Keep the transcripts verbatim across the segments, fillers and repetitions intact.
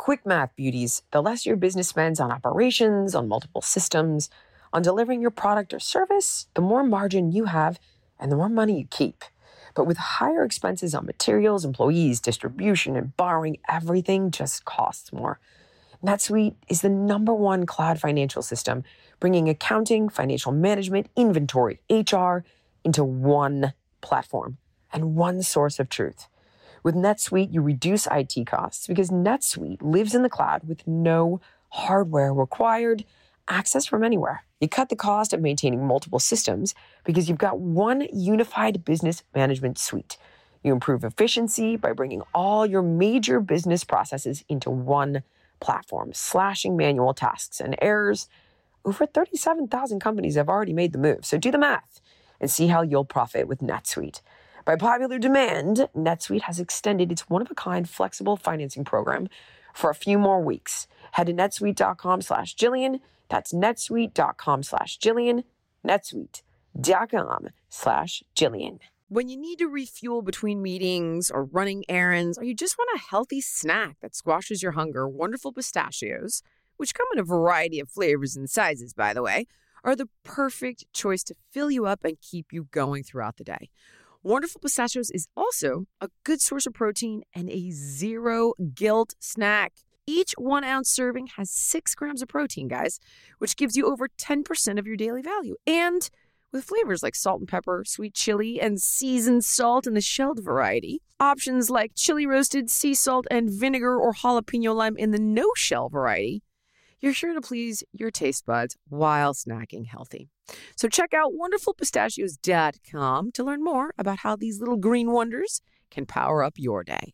quick math, beauties. The less your business spends on operations, on multiple systems, on delivering your product or service, the more margin you have and the more money you keep. But with higher expenses on materials, employees, distribution, and borrowing, everything just costs more. NetSuite is the number one cloud financial system, bringing accounting, financial management, inventory, H R into one platform and one source of truth. With NetSuite, you reduce I T costs because NetSuite lives in the cloud with no hardware required, access from anywhere. You cut the cost of maintaining multiple systems because you've got one unified business management suite. You improve efficiency by bringing all your major business processes into one platform, slashing manual tasks and errors. Over thirty-seven thousand companies have already made the move, so do the math and see how you'll profit with NetSuite. By popular demand, NetSuite has extended its one-of-a-kind flexible financing program for a few more weeks. Head to netsuite.com slash Jillian. That's netsuite.com slash Jillian. netsuite.com slash Jillian. When you need to refuel between meetings or running errands, or you just want a healthy snack that squashes your hunger, Wonderful Pistachios, which come in a variety of flavors and sizes, by the way, are the perfect choice to fill you up and keep you going throughout the day. Wonderful Pistachios is also a good source of protein and a zero guilt snack. Each one ounce serving has six grams of protein, guys, which gives you over ten percent of your daily value. And with flavors like salt and pepper, sweet chili, and seasoned salt in the shelled variety. Options like chili roasted, sea salt, and vinegar or jalapeno lime in the no-shell variety. You're sure to please your taste buds while snacking healthy. So check out wonderful pistachios dot com to learn more about how these little green wonders can power up your day.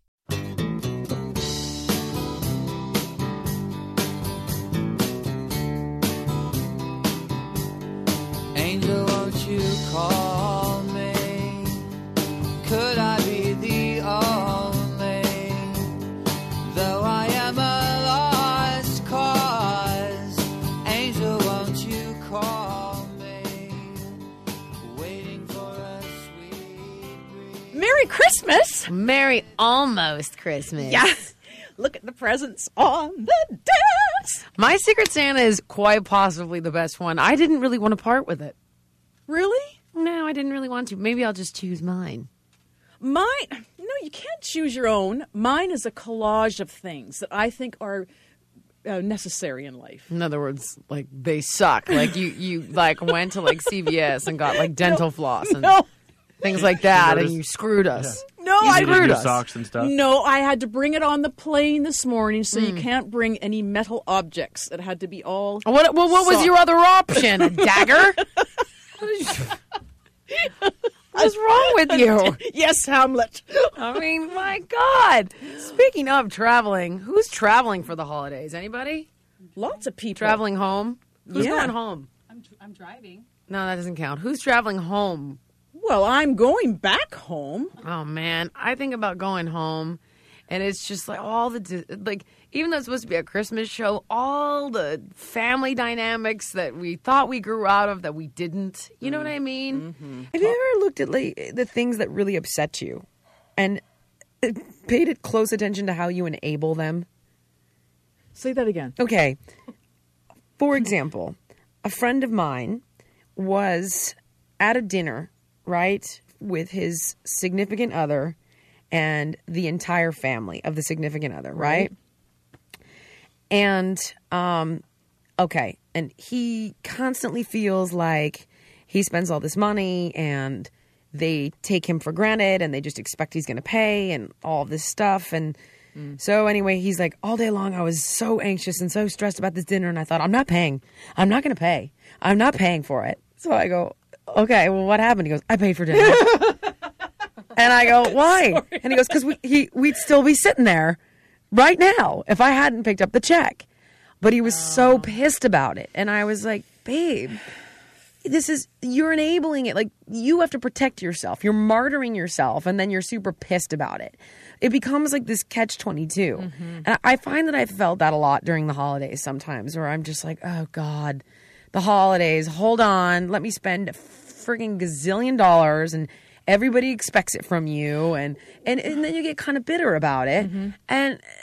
Angel, won't you call me? Could I be the only? Though I am a lost cause. Angel, won't you call me? Waiting for a sweet breeze. Merry Christmas! Merry almost Christmas. Yeah. Look at the presents on the desk. My Secret Santa is quite possibly the best one. I didn't really want to part with it. Really? No, I didn't really want to. Maybe I'll just choose mine. Mine, no, you can't choose your own. Mine is a collage of things that I think are uh, necessary in life. In other words, like they suck. Like you, you like went to like C V S and got like dental No, floss and no. things like that, noticed- and you screwed us. No, You I screwed New us. socks and stuff. No, I had to bring it on the plane this morning, so Hmm. you can't bring any metal objects. It had to be all. What? Well, what was soft. your other option? A dagger? What's wrong with you? Yes, Hamlet. I mean, my God. Speaking of traveling, who's traveling for the holidays? Anybody? Lots of people Traveling home? Who's Yeah. going home? I'm, I'm driving. No, that doesn't count. Who's traveling home? Well, I'm going back home. Oh, man. I think about going home, and it's just like all the, like, even though it's supposed to be a Christmas show, all the family dynamics that we thought we grew out of that we didn't. You know what I mean? Mm-hmm. Have you ever looked at like the things that really upset you and paid it close attention to how you enable them? Say that again. Okay. For example, a friend of mine was at a dinner, right, with his significant other and the entire family of the significant other, right? right? And, um, okay, and he constantly feels like he spends all this money and they take him for granted and they just expect he's going to pay and all this stuff. And mm. so anyway, he's like, all day long, I was so anxious and so stressed about this dinner. And I thought, I'm not paying. I'm not going to pay. I'm not paying for it. So I go, okay, well, what happened? He goes, I paid for dinner. And I go, why? Sorry. And he goes, because we, he, we'd still be sitting there right now if I hadn't picked up the check. But he was oh. so pissed about it. And I was like, babe, this is, you're enabling it. Like, you have to protect yourself. You're martyring yourself, and then you're super pissed about it. It becomes like this catch twenty-two. Mm-hmm. And I find that I've felt that a lot during the holidays sometimes, where I'm just like, oh, God, the holidays, hold on, let me spend a frigging gazillion dollars, and everybody expects it from you. And, and, and then you get kind of bitter about it. Mm-hmm. And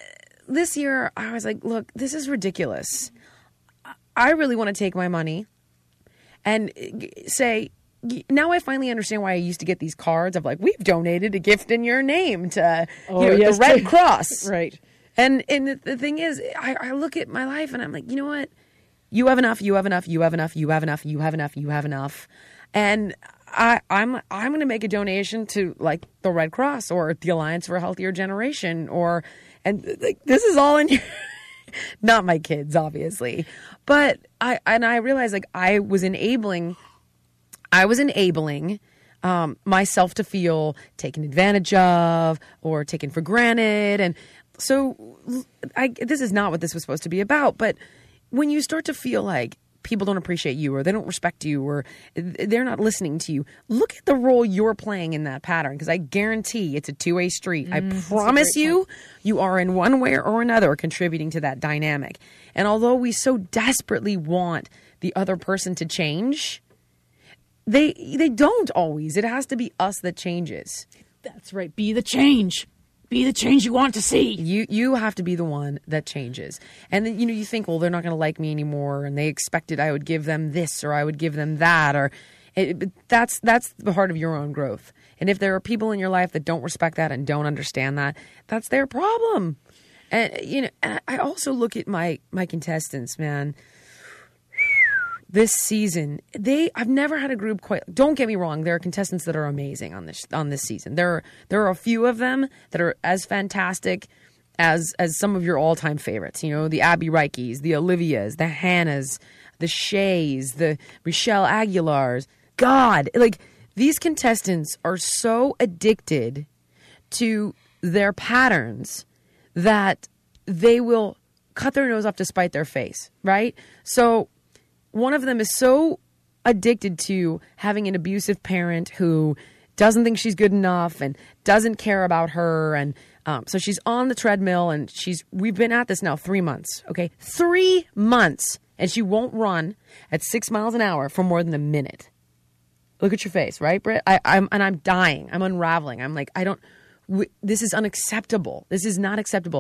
this year I was like, look, this is ridiculous. I really want to take my money and say, now I finally understand why I used to get these cards of like, we've donated a gift in your name to Oh, you know, yes, the Red to- Cross. Right. And and the, the thing is, I, I look at my life and I'm like, you know what? You have enough, you have enough, you have enough, you have enough, you have enough, you have enough. And I, I'm I'm going to make a donation to like the Red Cross or the Alliance for a Healthier Generation or, and like, this is all in your, not my kids, obviously. But I, and I realized like I was enabling, I was enabling um, myself to feel taken advantage of or taken for granted. And so I, this is not what this was supposed to be about. But when you start to feel like people don't appreciate you or they don't respect you or they're not listening to you, look at the role you're playing in that pattern, because I guarantee it's a two-way street. I promise you, you are in one way or another contributing to that dynamic. And although we so desperately want the other person to change, they they don't always. It has to be us that changes. That's right. Be the change. Be the change you want to see. You you have to be the one that changes. And then, you know, you think, well, they're not going to like me anymore, and they expected I would give them this or I would give them that, or it, but that's that's the heart of your own growth. And if there are people in your life that don't respect that and don't understand that, that's their problem. And you know, and I also look at my my contestants, man. This season, they I've never had a group quite. Don't get me wrong, there are contestants that are amazing on this on this season. There are there are a few of them that are as fantastic as as some of your all time favorites. You know, the Abby Reikes, the Olivias, the Hannahs, the Shays, the Michelle Aguilars. God, like these contestants are so addicted to their patterns that they will cut their nose off to spite their face. Right, so. One of them is so addicted to having an abusive parent who doesn't think she's good enough and doesn't care about her. And um, so she's on the treadmill and she's, we've been at this now three months. Okay. Three months. And she won't run at six miles an hour for more than a minute. Look at your face, right, Britt? I, I'm, and I'm dying. I'm unraveling. I'm like, I don't, w- this is unacceptable. This is not acceptable.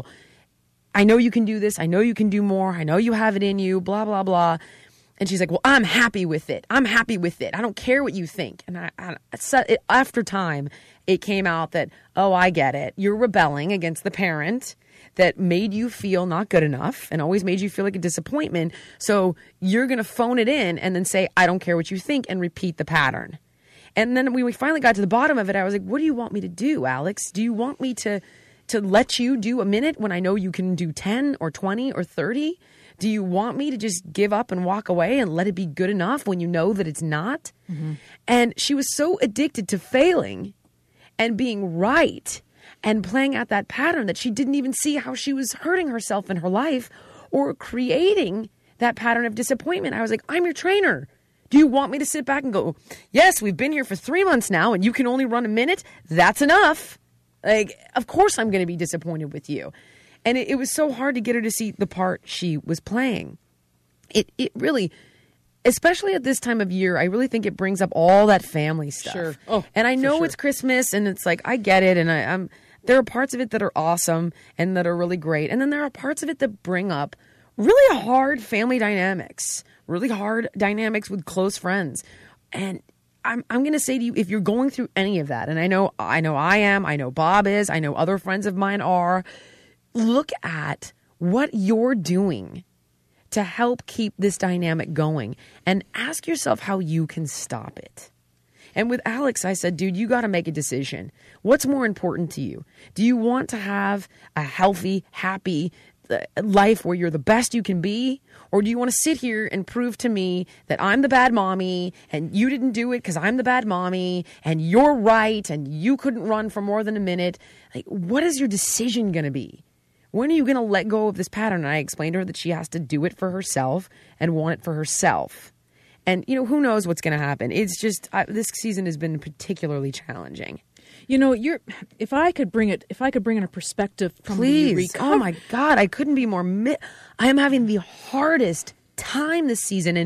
I know you can do this. I know you can do more. I know you have it in you, blah, blah, blah. And she's like, well, I'm happy with it. I'm happy with it. I don't care what you think. And I, I, it, after time, it came out that, oh, I get it. You're rebelling against the parent that made you feel not good enough and always made you feel like a disappointment. So you're going to phone it in and then say, I don't care what you think, and repeat the pattern. And then when we finally got to the bottom of it, I was like, what do you want me to do, Alex? Do you want me to to let you do a minute when I know you can do ten or twenty or thirty? Do you want me to just give up and walk away and let it be good enough when you know that it's not? Mm-hmm. And she was so addicted to failing and being right and playing out that pattern that she didn't even see how she was hurting herself in her life or creating that pattern of disappointment. I was like, I'm your trainer. Do you want me to sit back and go, yes, we've been here for three months now and you can only run a minute? That's enough. Like, of course I'm going to be disappointed with you. And it, it was so hard to get her to see the part she was playing. It it really, especially at this time of year, I really think it brings up all that family stuff. Sure. Oh, and I know sure. It's Christmas, and it's like, I get it, and I, I'm there are parts of it that are awesome and that are really great, and then there are parts of it that bring up really hard family dynamics, really hard dynamics with close friends. And I'm I'm going to say to you, if you're going through any of that, and I know I know I am, I know Bob is, I know other friends of mine are. Look at what you're doing to help keep this dynamic going and ask yourself how you can stop it. And with Alex, I said, dude, you got to make a decision. What's more important to you? Do you want to have a healthy, happy life where you're the best you can be? Or do you want to sit here and prove to me that I'm the bad mommy and you didn't do it because I'm the bad mommy and you're right and you couldn't run for more than a minute? Like, what is your decision going to be? When are you going to let go of this pattern? And I explained to her that she has to do it for herself and want it for herself. And, you know, who knows what's going to happen. It's just, uh, this season has been particularly challenging. You know, you're. If I could bring it, if I could bring in a perspective from Please. the recovery. Oh, my God. I couldn't be more. Mi- I am having the hardest time this season. And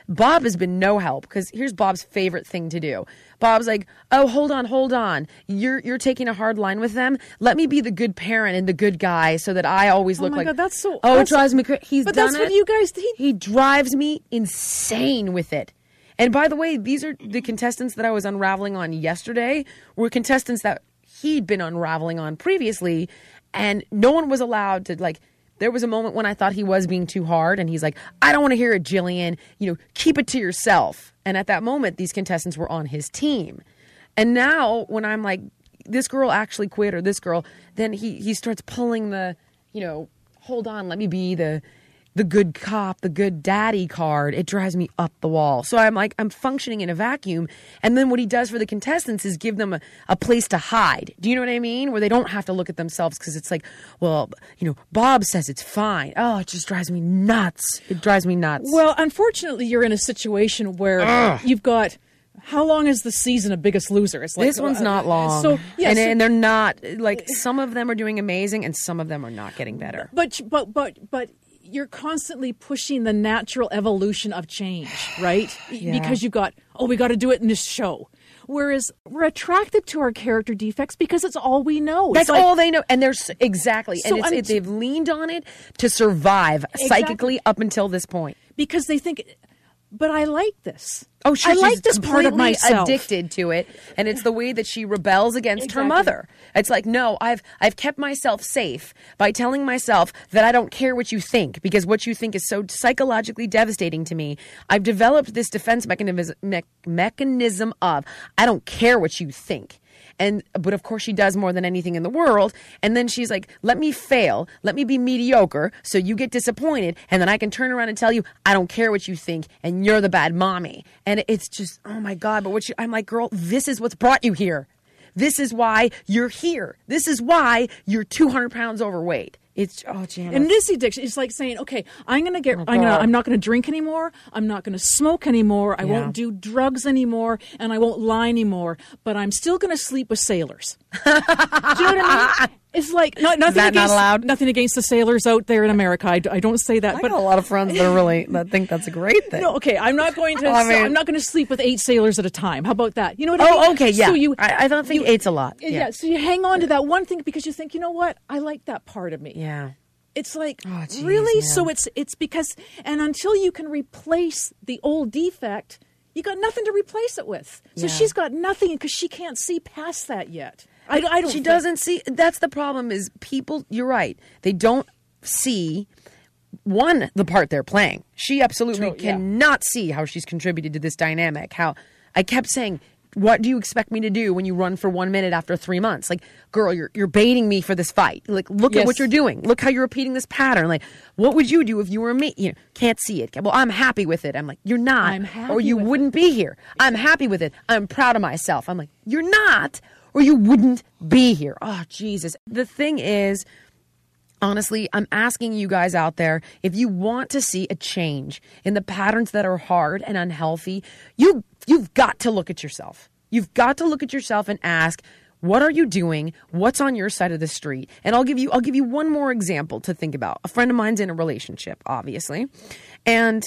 Bob has been no help because here's Bob's favorite thing to do. Bob's like, oh, hold on, hold on. You're you're taking a hard line with them. Let me be the good parent and the good guy so that I always Oh look my like. God, that's so- Oh, that's- it drives me crazy. He's But done that's it. what you guys he- He drives me insane with it. And by the way, these are the contestants that I was unraveling on yesterday were contestants that he'd been unraveling on previously, and no one was allowed to, like, there was a moment when I thought he was being too hard, and he's like, I don't want to hear it, Jillian. You know, keep it to yourself. And at that moment, these contestants were on his team. And now when I'm like, this girl actually quit, or this girl, then he, he starts pulling the, you know, hold on, let me be the the good cop, the good daddy card. It drives me up the wall. So I'm like, I'm functioning in a vacuum. And then what he does for the contestants is give them a, a place to hide. Do you know what I mean? Where they don't have to look at themselves because it's like, well, you know, Bob says it's fine. Oh, it just drives me nuts. It drives me nuts. Well, unfortunately, you're in a situation where you've got. How long is the season of Biggest Loser? It's like This one's uh, not long. So yeah, and, so- and they're not, like, some of them are doing amazing and some of them are not getting better. But but but but you're constantly pushing the natural evolution of change, right? Yeah. Because you've got, oh, we got to do it in this show. Whereas we're attracted to our character defects because it's all we know. That's It's like- all they know. And there's exactly. So and it's, I'm- it, they've leaned on it to survive psychically up until this point. because they think, but I like this. Oh, she, I like she's this part of completely myself. addicted to it, and it's the way that she rebels against her Exactly. mother. It's like, no, I've I've kept myself safe by telling myself that I don't care what you think because what you think is so psychologically devastating to me. I've developed this defense mechanism me- mechanism of I don't care what you think. And but of course she does more than anything in the world. And then she's like, let me fail, let me be mediocre, so you get disappointed, and then I can turn around and tell you I don't care what you think, and you're the bad mommy. And it's just, oh my God. But what you, I'm like, girl, this is what's brought you here. This is why you're here. This is why you're two hundred pounds overweight. It's oh, Janice. And this addiction is like saying, okay, I'm gonna get, I'm gonna, God. I'm not gonna drink anymore. I'm not gonna smoke anymore. I Yeah. won't do drugs anymore, and I won't lie anymore. But I'm still gonna sleep with sailors. Do you know what I mean? It's like not, nothing that not against allowed? nothing against the sailors out there in America. I, d- I don't say that, I but got a lot of friends that are really that think that's a great thing. no, okay, I'm not going to. I mean- I'm not going to sleep with eight sailors at a time. How about that? You know what I mean? Oh, okay, yeah. So you, I, I don't think you- eight's a lot. Yeah. Yeah, So you hang on to that one thing because you think, you know what? I like that part of me. yeah. It's like, Oh, geez, really? yeah. So it's it's because, and until you can replace the old defect, you got nothing to replace it with. So Yeah. she's got nothing because she can't see past that yet. I, I don't. She think- doesn't see. That's the problem. Is people? You're right. They don't see one the part they're playing. She absolutely True, yeah. cannot see how she's contributed to this dynamic. How I kept saying, "What do you expect me to do when you run for one minute after three months?" Like, girl, you're you're baiting me for this fight. Like, look at Yes. what you're doing. Look how you're repeating this pattern. Like, what would you do if you were me? You know, can't see it. Well, I'm happy with it. I'm like, you're not, I'm happy or you with wouldn't be here. I'm happy with it. I'm proud of myself. I'm like, you're not, or you wouldn't be here. Oh, Jesus. The thing is, honestly, I'm asking you guys out there, if you want to see a change in the patterns that are hard and unhealthy, you you've got to look at yourself. You've got to look at yourself and ask, what are you doing? What's on your side of the street? And I'll give you I'll give you one more example to think about. A friend of mine's in a relationship, obviously. And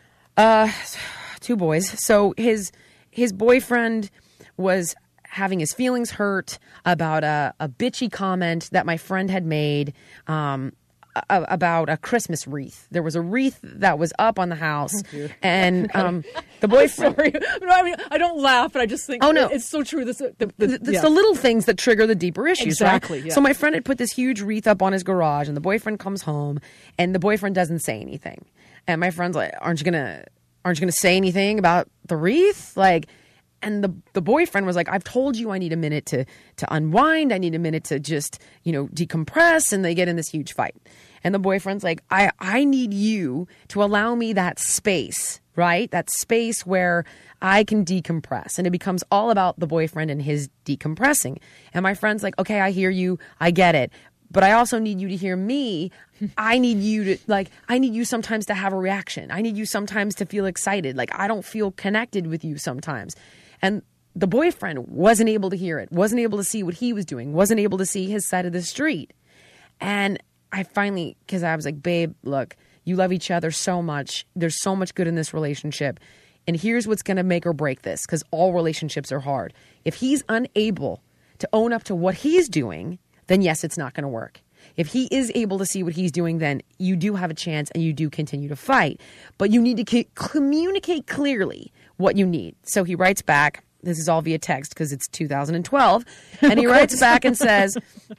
uh two boys. So his his boyfriend was having his feelings hurt about a, a bitchy comment that my friend had made um, a, about a Christmas wreath. There was a wreath that was up on the house, and um, the boyfriend. Sorry. No, I mean, I don't laugh, but I just think, Oh, no. it's so true. This, the, the, It's yeah. the little things that trigger the deeper issues, Exactly, right? yeah. So my friend had put this huge wreath up on his garage, and the boyfriend comes home, and the boyfriend doesn't say anything. And my friend's like, "Aren't you gonna, aren't you gonna say anything about the wreath?" Like, and the the boyfriend was like, "I've told you I need a minute to to unwind. I need a minute to just, you know, decompress." And they get in this huge fight. And the boyfriend's like, I, I need you to allow me that space, right? That space where I can decompress. And it becomes all about the boyfriend and his decompressing. And my friend's like, okay, I hear you. I get it. But I also need you to hear me. I need you to, like, I need you sometimes to have a reaction. I need you sometimes to feel excited. Like, I don't feel connected with you sometimes. And the boyfriend wasn't able to hear it, wasn't able to see what he was doing, wasn't able to see his side of the street. And I finally, because I was like, babe, look, You love each other so much. There's so much good in this relationship. And here's what's going to make or break this, because all relationships are hard. If he's unable to own up to what he's doing, then yes, it's not going to work. If he is able to see what he's doing, then you do have a chance and you do continue to fight. But you need to c- communicate clearly what you need. So he writes back. This is all via text because it's two thousand twelve. And he writes back and says,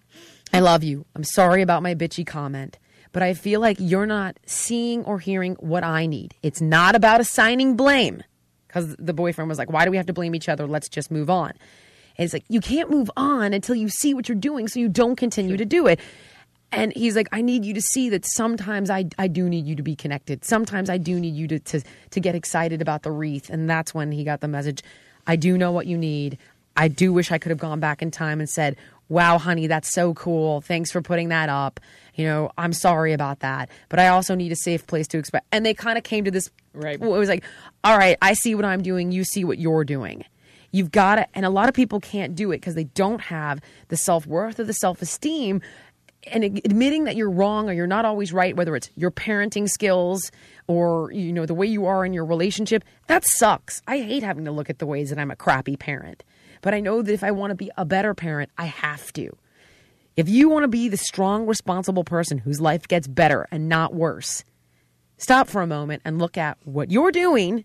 I love you. I'm sorry about my bitchy comment, but I feel like you're not seeing or hearing what I need. It's not about assigning blame, because the boyfriend was like, why do we have to blame each other? Let's just move on. And it's like, you can't move on until you see what you're doing so you don't continue to do it. And he's like, I need you to see that sometimes I, I do need you to be connected. Sometimes I do need you to, to, to get excited about the wreath. And that's when he got the message. I do know what you need. I do wish I could have gone back in time and said, wow, honey, that's so cool. Thanks for putting that up. You know, I'm sorry about that. But I also need a safe place to express. And they kind of came to this. Right. It was like, all right, I see what I'm doing. You see what you're doing. You've got to. And a lot of people can't do it because they don't have the self-worth or the self-esteem. And admitting that you're wrong or you're not always right, whether it's your parenting skills or, you know, the way you are in your relationship, that sucks. I hate having to look at the ways that I'm a crappy parent. But I know that if I want to be a better parent, I have to. If you want to be the strong, responsible person whose life gets better and not worse, stop for a moment and look at what you're doing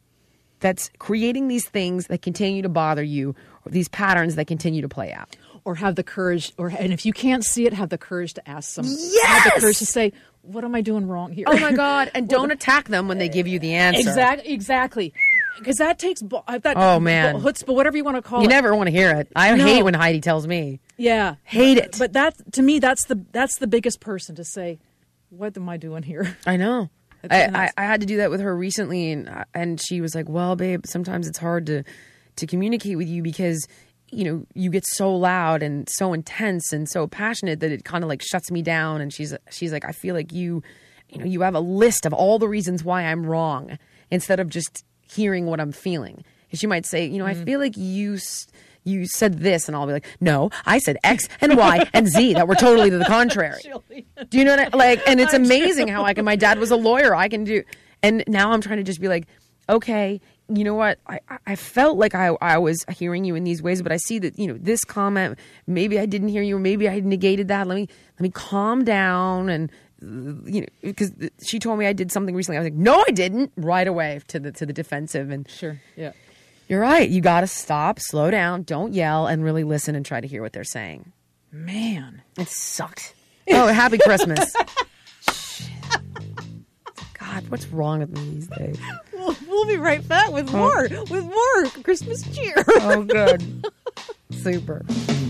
that's creating these things that continue to bother you, or these patterns that continue to play out. Or have the courage, or and if you can't see it, have the courage to ask someone. Yes! Have the courage to say, what am I doing wrong here? Oh, my God. And don't attack them when they give you the answer. Exactly. Exactly. Because that takes, that, Oh, man. chutzpah, whatever you want to call You it. never want to hear it. I No. hate when Heidi tells me. Yeah. Hate it. But that, to me, that's the that's the biggest person to say, what am I doing here? I know. It's- I, and I, that's- I had to do that with her recently, and and she was like, well, babe, sometimes it's hard to, to communicate with you because, you know, you get so loud and so intense and so passionate that it kind of like shuts me down. And she's she's like, I feel like you, you know, you have a list of all the reasons why I'm wrong instead of just hearing what I'm feeling. And she might say, you know, I feel like you s- you said this, and I'll be like, no, I said X and Y and Z that were totally to the contrary. Do you know what I, like? And it's amazing how I can. My dad was a lawyer. I can do, and now I'm trying to just be like, okay, you know what? I, I felt like I I was hearing you in these ways, but I see that, you know, this comment, maybe I didn't hear you, or maybe I negated that. Let me let me calm down, and you know, because she told me I did something recently. I was like, no, I didn't, right away to the to the defensive. And Sure. Yeah. you're right. You got to stop, slow down, don't yell, and really listen and try to hear what they're saying. Man. It sucks. Oh, happy Christmas. God, what's wrong with me these days? We'll, we'll be right back with more, with more Christmas cheer. Oh, good. Super.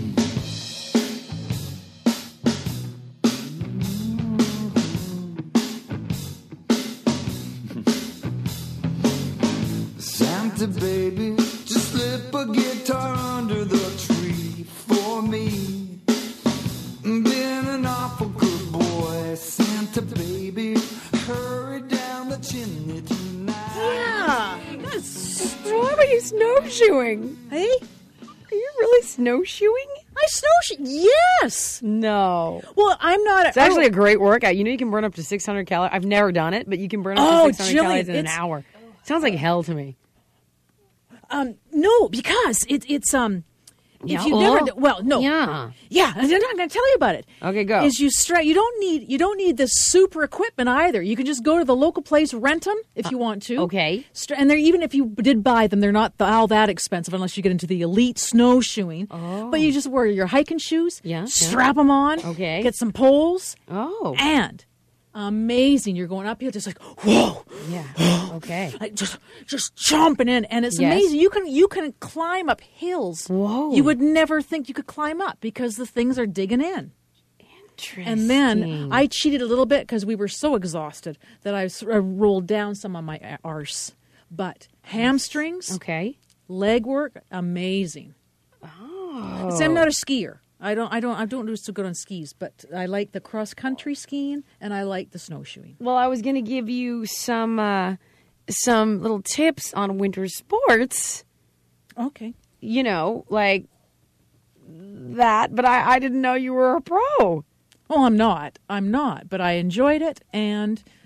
Santa baby, just slip a guitar under the tree for me. Been an awful good boy, Santa baby. Hurry down the chimney tonight. Yeah. That's, Why are you snowshoeing? hey, Are you really snowshoeing? I snowshoe. Yes. No. Well, I'm not. It's actually a great workout. You know, you can burn up to six hundred calories. I've never done it, but you can burn up Oh, to six hundred Jillian, calories in an it's- hour. Sounds like hell to me. Um, no, because it, it's um. If Yeah. you Oh. never, d- well, no, Yeah. yeah, I'm not going to tell you about it. Okay, go. Is you stra- You don't need you don't need this super equipment either. You can just go to the local place, rent them if you want to. okay. Stra- and they're even if you did buy them, they're not the, all that expensive unless you get into the elite snowshoeing. Oh. But you just wear your hiking shoes. Yeah, yeah. Strap them on. Okay. Get some poles. Oh. And amazing, you're going uphill, just like whoa. Yeah. Okay. Like just just jumping in, and it's Yes. amazing. You can you can climb up hills. Whoa. You would never think you could climb up because the things are digging in. Interesting. And then I cheated a little bit because we were so exhausted that I, s- I rolled down some on my a- arse. But hamstrings, Okay. leg work, amazing. Oh, See, I'm not a skier. I don't. I don't. I don't do so good on skis, but I like the cross country skiing and I like the snowshoeing. Well, I was going to give you some uh, some little tips on winter sports. Okay. You know, like that, but I, I didn't know you were a pro. Oh, I'm not. I'm not. But I enjoyed it, and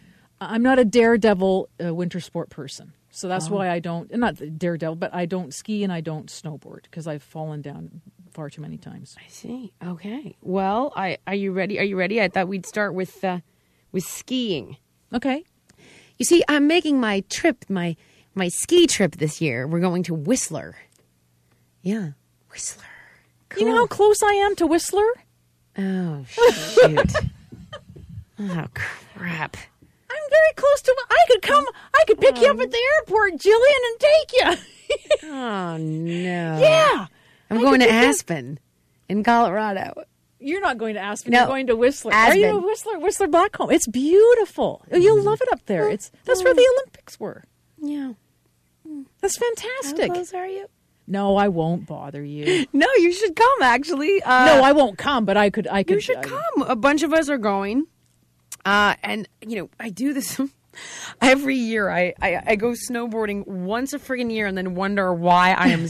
I'm not a daredevil uh, winter sport person. So that's oh. why I don't, not the daredevil, but I don't ski and I don't snowboard because I've fallen down far too many times. I see. Okay. Well, I, are you ready? Are you ready? I thought we'd start with uh, with skiing. Okay. You see, I'm making my trip, my my ski trip this year. We're going to Whistler. Yeah, Whistler. Cool. You know how close I am to Whistler? Oh, shoot. Oh, crap. I'm very close to. I could come. I could pick um, you up at the airport, Jillian, and take you. Oh no! Yeah, I'm I going to Aspen, you. in Colorado. You're not going to Aspen. No, You're going to Whistler. Aspen. Are you a Whistler? Whistler Blackcomb. It's beautiful. Mm. You'll love it up there. It's that's where the Olympics were. Yeah, that's fantastic. How close are you? No, I won't bother you. No, you should come. Actually, uh, no, I won't come. But I could. I could. You should uh, come. A bunch of us are going. Uh, and, you know, I do this every year. I, I, I go snowboarding once a friggin' year and then wonder why I am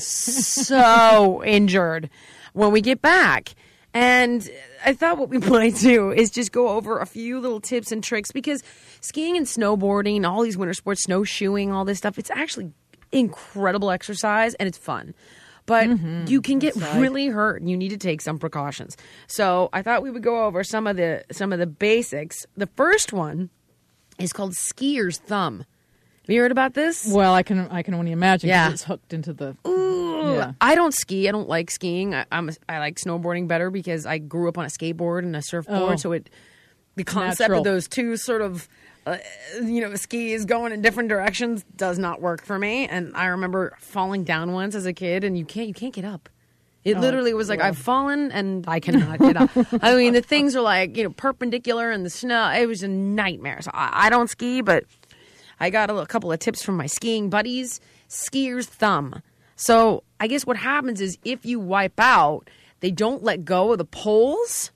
so injured when we get back. And I thought what we might do is just go over a few little tips and tricks because skiing and snowboarding, all these winter sports, snowshoeing, all this stuff, it's actually incredible exercise and it's fun. But mm-hmm. you can get right. really hurt and you need to take some precautions. So I thought we would go over some of the some of the basics. The first one is called skier's thumb. Have you heard about this? Well, I can I can only imagine because yeah. it's hooked into the... Ooh, yeah. I don't ski. I don't like skiing. I, I'm a, I like snowboarding better because I grew up on a skateboard and a surfboard. Oh. So it the concept Natural. of those two sort of... Uh, you know, skis going in different directions does not work for me. And I remember falling down once as a kid, and you can't you can't get up. It oh, literally was like well. I've fallen and I cannot get up. I mean, the things are like you know perpendicular in the snow. It was a nightmare. So I, I don't ski, but I got a, a couple of tips from my skiing buddies. Skier's thumb. So I guess what happens is if you wipe out, they don't let go of the poles.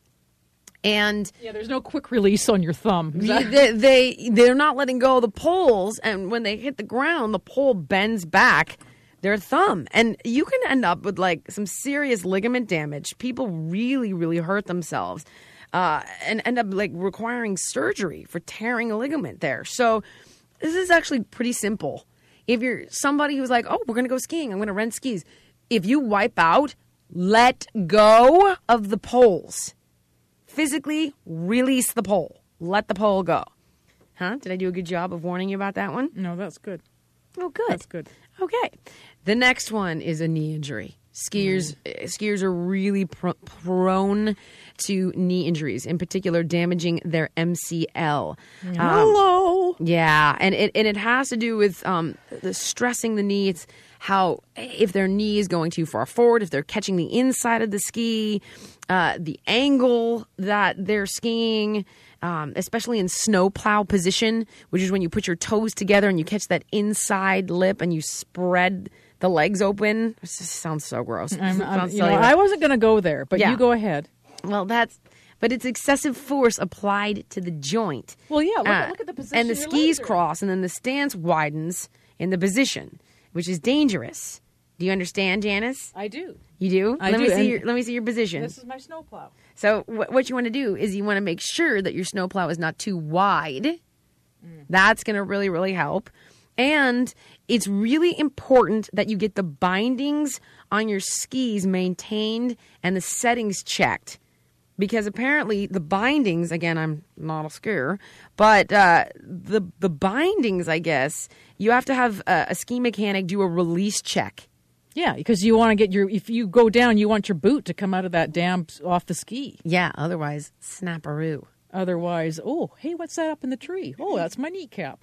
And yeah, there's no quick release on your thumb. They, they they're not letting go of the poles, and when they hit the ground, the pole bends back their thumb, and you can end up with like some serious ligament damage. People really, really hurt themselves, uh, and end up like requiring surgery for tearing a ligament there. So this is actually pretty simple. If you're somebody who's like, oh, we're gonna go skiing, I'm gonna rent skis. If you wipe out, let go of the poles. Physically release the pole. Let the pole go. Huh? Did I do a good job of warning you about that one? No, that's good. Oh, good. That's good. Okay. The next one is a knee injury. Skiers mm. skiers are really pr- prone to knee injuries, in particular damaging their M C L. Um, Hello. Yeah, and it and it has to do with um, the stressing the knee. It's how if their knee is going too far forward, if they're catching the inside of the ski, uh, the angle that they're skiing, um, especially in snowplow position, which is when you put your toes together and you catch that inside lip and you spread the legs open. This sounds so gross. I'm, I'm, you know, I wasn't going to go there, but yeah. you go ahead. Well, that's... But it's excessive force applied to the joint. Well, yeah, look, uh, look at the position. And the skis cross, and then the stance widens in the position, which is dangerous. Do you understand, Janice? I do. You do? I let do. Me see your, let me see your position. This is my snowplow. So wh- what you want to do is you want to make sure that your snowplow is not too wide. Mm. That's going to really, really help. And it's really important that you get the bindings on your skis maintained and the settings checked. Because apparently the bindings, again, I'm not a skier, but uh, the the bindings, I guess, you have to have a, a ski mechanic do a release check. Yeah, because you want to get your, if you go down, you want your boot to come out of that dam off the ski. Yeah, otherwise, snapperoo. Otherwise, oh, hey, what's that up in the tree? Oh, that's my kneecap.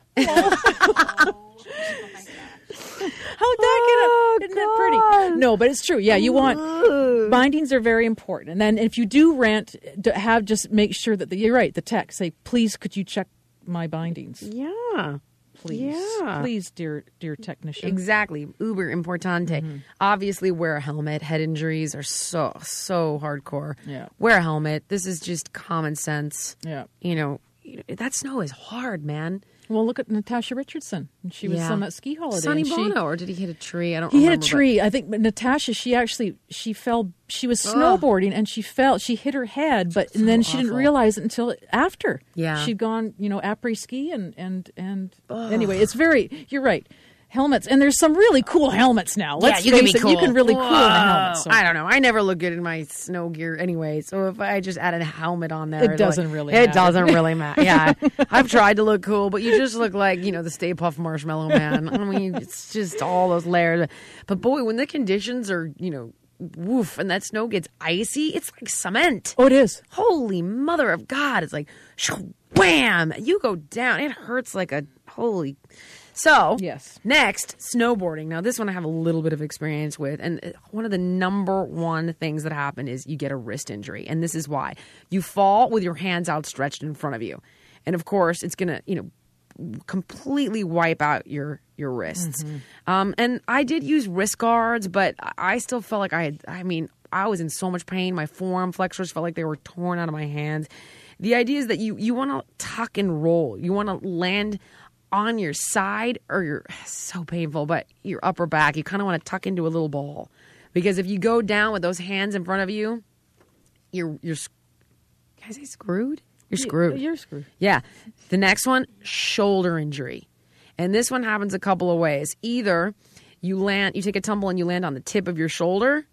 Oh. How'd that get up? Isn't that pretty? No, but it's true. Yeah, you want bindings are very important. And then if you do rent, have just make sure that the, you're right. The tech say, please, could you check my bindings? Yeah, please, yeah. please, dear, dear technician. Exactly, uber importante. Mm-hmm. Obviously, wear a helmet. Head injuries are so so hardcore. Yeah, wear a helmet. This is just common sense. Yeah, you know. you know, that snow is hard, man. Well, look at Natasha Richardson. She was Yeah. on that ski holiday. Sonny and she- Bono, or did he hit a tree? I don't He hit remember. a tree. I think but Natasha, she actually, she fell, she was snowboarding and she fell, she hit her head, but and then she didn't awful. realize it until after. Yeah. She'd gone, you know, après ski and, and, and anyway, it's very, you're right. Helmets. And there's some really cool helmets now. Let's yeah, you can face be it, cool. you can really cool in a helmet. Whoa. So. I don't know. I never look good in my snow gear anyway. So if I just add a helmet on there, It like- doesn't really It matter. doesn't really matter. Yeah, I've tried to look cool, but you just look like you know the Stay Puft Marshmallow Man. I mean, it's just all those layers. But boy, when the conditions are you know, woof, and that snow gets icy, it's like cement. Oh, it is. Holy mother of God! It's like, shoo, wham! You go down. It hurts like a holy. So, Yes. next, snowboarding. Now, this one I have a little bit of experience with. And one of the number one things that happen is you get a wrist injury. And this is why. You fall with your hands outstretched in front of you. And, of course, it's going to, you know, completely wipe out your your wrists. Um, and I did use wrist guards, but I still felt like I had, I mean, I was in so much pain. My forearm flexors felt like they were torn out of my hands. The idea is that you, you want to tuck and roll. You want to land on your side or your, so painful, but your upper back. You kind of want to tuck into a little ball. Because if you go down with those hands in front of you, you're, you're, can I say screwed? You're screwed. You're screwed. Yeah. The next one, shoulder injury. And this one happens a couple of ways. Either you land, you take a tumble and you land on the tip of your shoulder,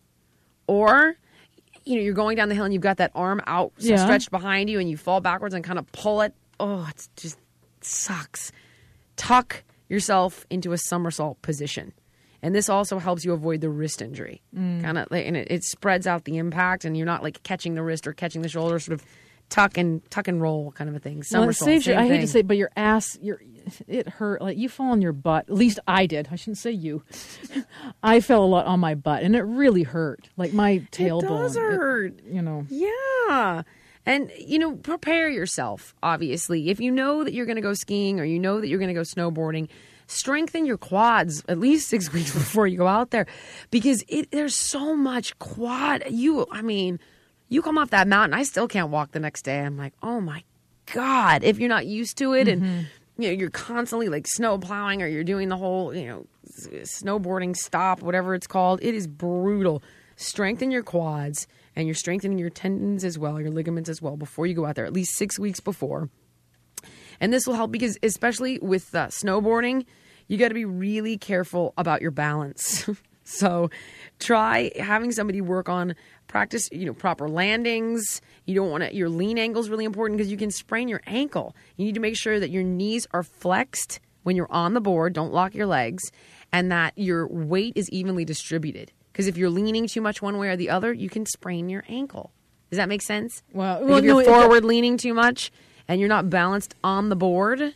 or you know, you're going down the hill and you've got that arm out Yeah. stretched behind you and you fall backwards and kind of pull it. Oh, it's just it sucks. Tuck yourself into a somersault position. And this also helps you avoid the wrist injury. Kind of, and it, it spreads out the impact, and you're not like catching the wrist or catching the shoulder. Sort of tuck and tuck and roll kind of a thing. Well, it Somersault. saves you. same I hate to thing. say, it, but your ass, your it hurt. Like you fall on your butt. At least I did. I shouldn't say you. I fell a lot on my butt, and it really hurt. Like my tailbone. It does hurt. you know. Yeah. And, you know, prepare yourself, obviously. If you know that you're going to go skiing or you know that you're going to go snowboarding, strengthen your quads at least six weeks before you go out there. Because it, there's so much quad. You, I mean, you come off that mountain, I still can't walk the next day. I'm like, oh, my God. If you're not used to it Mm-hmm. and, you know, you're constantly like snow plowing or you're doing the whole, you know, s- snowboarding stop, whatever it's called, it is brutal. Strengthen your quads. And you're strengthening your tendons as well, your ligaments as well, before you go out there, at least six weeks before. And this will help because, especially with uh, snowboarding, you got to be really careful about your balance. So try having somebody work on practice, you know, proper landings. You don't want to, your lean angle is really important because you can sprain your ankle. You need to make sure that your knees are flexed when you're on the board. Don't lock your legs, and that your weight is evenly distributed. Because if you're leaning too much one way or the other, you can sprain your ankle. Does that make sense? Well, Like well, if you're no, it- forward leaning too much and you're not balanced on the board,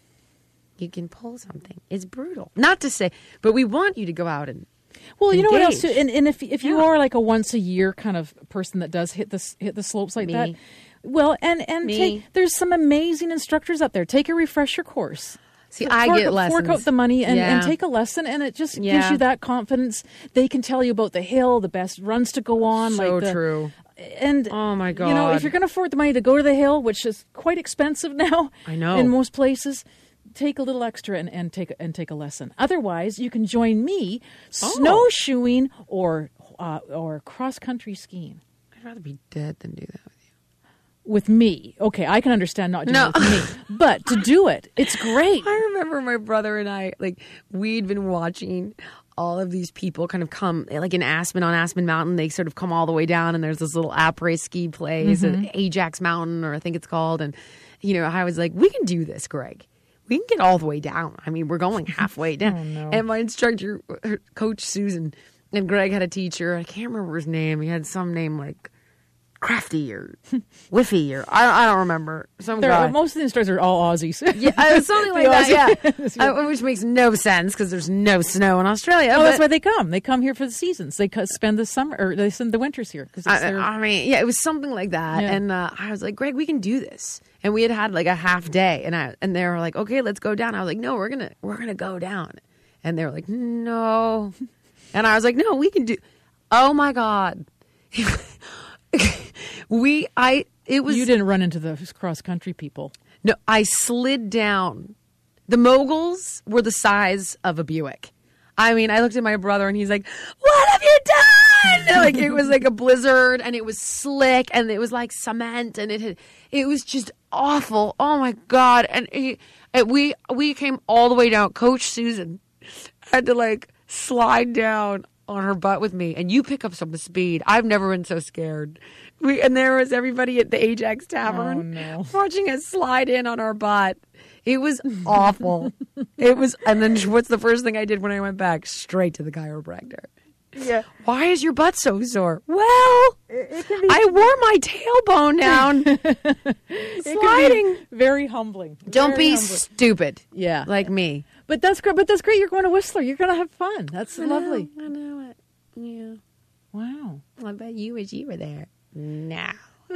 you can pull something. It's brutal. Not to say, but we want you to go out and Well, you know what else? Too? engage. And, and if if you Yeah. are like a once a year kind of person that does hit the hit the slopes like Me. that, well, and and Me. take, there's some amazing instructors out there. Take a refresher course. See, For- I fork, get Fork lessons. out the money and, Yeah. and take a lesson, and it just gives Yeah. you that confidence. They can tell you about the hill, the best runs to go on. So like the, true. And Oh, my you know, if God. you're going to afford the money to go to the hill, which is quite expensive now, I know. in most places, take a little extra and, and take and take a lesson. Otherwise, you can join me Oh. snowshoeing or uh, or cross country skiing I'd rather be dead than do that with you. with me. Okay, I can understand not doing No. it with me, but to do it, it's great. I remember my brother and I, like, we'd been watching all of these people kind of come, like in Aspen, on Aspen Mountain, they sort of come all the way down, and there's this little après ski place Mm-hmm. at Ajax Mountain, or I think it's called. And, you know, I was like, we can do this, Greg. We can get all the way down. I mean, we're going halfway down. Oh, no. And my instructor, her coach Susan, and Greg had a teacher. I can't remember his name. He had some name like Crafty or Whiffy, or I, I don't remember. Some They're- guy. most of the instructors are all Aussies. Yeah, it was something like The that. Aussie- Yeah, Uh, which makes no sense because there's no snow in Australia. Oh, but that's why they come. They come here for the seasons. They co- spend the summer or they spend the winters here because it's I, their. I mean, yeah, it was something like that. Yeah. And uh, I was like, Greg, we can do this. And we had had like a half day, and I and they were like, okay, let's go down. I was like, no, we're gonna we're gonna go down. And they were like, no. And I was like, no, we can do. Oh my God. we I it was You didn't run into the cross country people. No, I slid down. The moguls were the size of a Buick. I mean, I looked at my brother and he's like, "What have you done?" Like it was like a blizzard and it was slick and it was like cement and it had, it was just awful. Oh my God. And he, and we we came all the way down. Coach Susan had to like slide down on her butt with me, and you pick up some speed. I've never been so scared. We and there was everybody at the Ajax Tavern Oh, no. watching us slide in on our butt. It was awful. It was, and then what's the first thing I did when I went back? Straight to the chiropractor. Yeah. Why is your butt so sore? Well, I wore my tailbone down. It can Sliding. be very humbling. Don't Very be humbling. stupid. Yeah. Like me. But that's great. But that's great. You're going to Whistler. You're going to have fun. That's lovely. I know it. Yeah. Wow. I bet you wish you were there. No.